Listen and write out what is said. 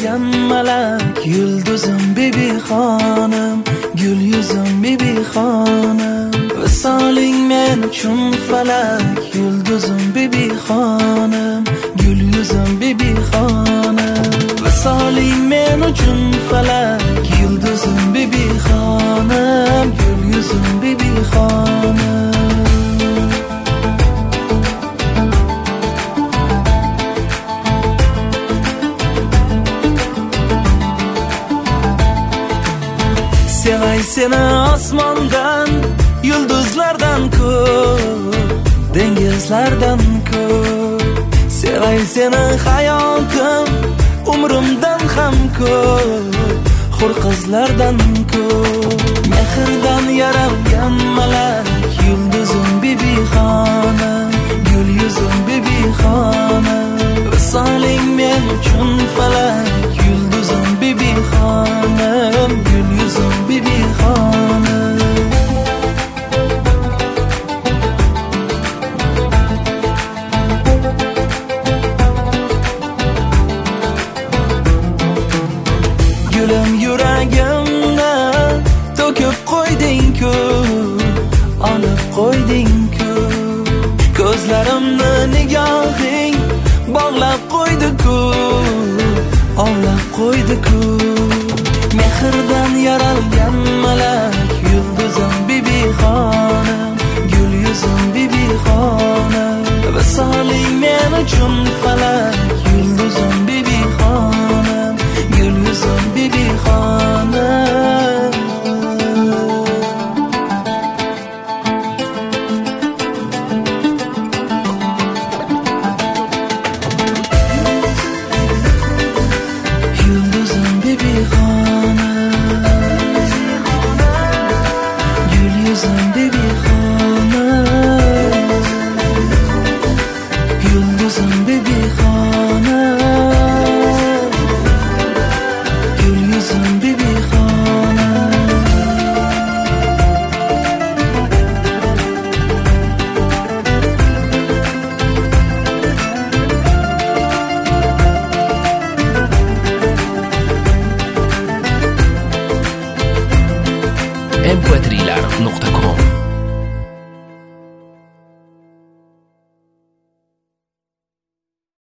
yaralgan malak, yulduzim bibi xonim, gul yuzim bibi xonim. Visoling men uchun falak, yulduzim bibi xonim, gul yuzim bibi xonim. Visoling men uchun falak, yulduzim bibi xonim, gul yuzim bibi xonim. Sevay seni osmondan, yulduzlardan ko'p, dengizlardan ko'p. Sevay seni hayotim, umrimdan ham ko'p, hur qizlardan ko'p. Mehrdan yaralgan malak, yulduzim bibi xonim, gul yuzim bibi xonim. Visoling men uchun falak, yulduzim bibi xonim, gul yuzim bibi xonim. Gulim yuragimni to'kib qo'yding-ku, olib qo'yding-ku. Ko'zlarimni nigohing bog'lab qo'ydi-ku, ovlab qo'ydi-ku. Mehrdan yaralgan malak, yulduzim bibi xonim, gul yuzim bibi xonim. Visoling men uchun falak,